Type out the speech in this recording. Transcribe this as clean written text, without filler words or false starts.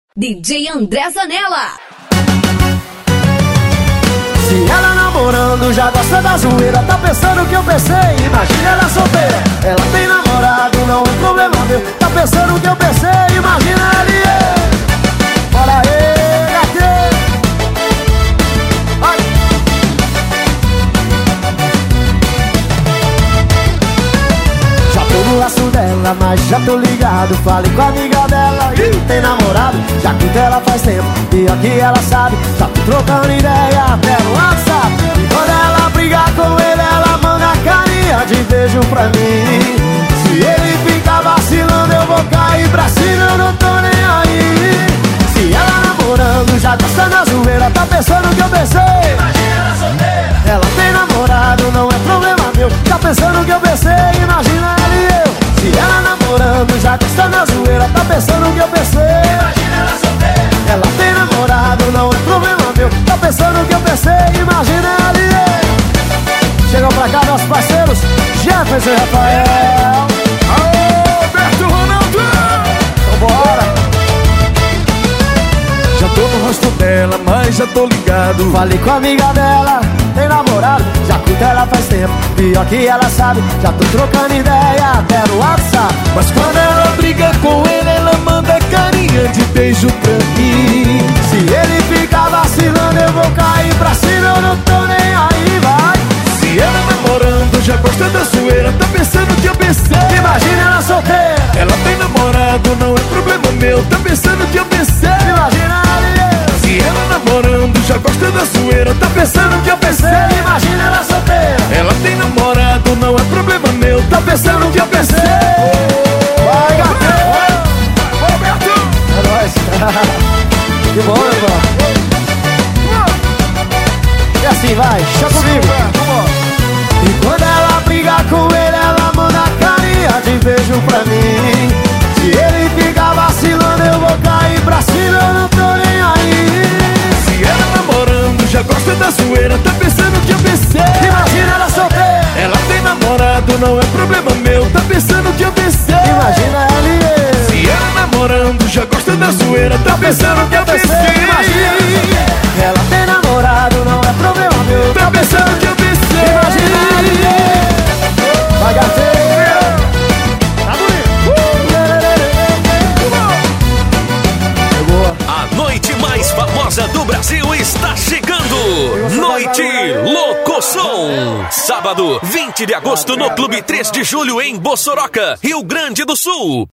DJ André Zanella. Se ela namorando já gosta da zoeira, tá pensando que eu pensei, imagina ela solteira. Ela tem namorado, não é problema meu, tá pensando que eu pensei, imagina ela e eu. Bora aí, gatinho. Já tô no laço dela, mas já tô ligado. Falei com a amiga dela e tem namorado. Já curto ela faz tempo, pior que ela sabe. Já tô trocando ideia até no WhatsApp. E quando ela brigar com ele, ela manda carinha de beijo pra mim. Se ele ficar vacilando, eu vou cair pra cima, eu não tô nem aí. Se ela namorando, já gosta da zoeira, tá pensando que eu pensei, imagina ela solteira. Ela tem namorado, não é problema meu, tá pensando que eu pensei, imagina ela e eu. Se ela namorando, já gosta da zoeira, tá pensando que eu pensei, imagina ela solteira. Ela tem namorado, não é problema meu, tá pensando que eu pensei, imagina ela e eu. Chegam pra cá nossos parceiros Jefferson e Rafael. Alô, Alberto Ronaldo! Vambora! Já tô no rosto dela, mas já tô ligado. Falei com a amiga dela, tem namorado. Já curto ela faz tempo, pior que ela sabe. Já tô trocando ideia até no WhatsApp. Mas quando ela briga com ele, ela manda carinha de beijo pra mim. Se ele ficar vacilando, eu vou cair pra cima, eu não tô nem aí, vai. Se ela namorando, já gosta da zoeira, tá pensando que eu pensei, imagina ela solteira. Ela tem namorado, não é problema meu, tá pensando que eu pensei, imagina ela e eu. Se ela namorando, já gosta da zoeira, tá pensando que eu pensei, imagina ela solteira. Ela tem namorado, não é problema meu, tá pensando que eu pensei. Vai, gatinho. Vai, Roberto. É nóis. Que bom, meu irmão. E assim vai, chama comigo. E quando ela brigar com ele, ela manda carinha de beijo pra mim. Se ele ficar vacilando, eu vou cair pra cima, eu não tô nem aí. Se ela namorando, já gosta da zoeira, tá pensando que eu pensei, imagina ela solteira. Ela tem namorado, não é problema meu, tá pensando que eu pensei, imagina ela e eu. Se ela namorando, já gosta da zoeira, tá pensando que eu pensei, imagina. Ela tem namorado, não é problema meu, tá pensando que eu pensei, imagina ela e eu. Vai, gatinho. Tá bonito. A noite mais famosa do Brasil está chegando. Noite Locosom. Sábado, 20 de agosto, no Clube 3 de Julho, em Bossoroca, Rio Grande do Sul.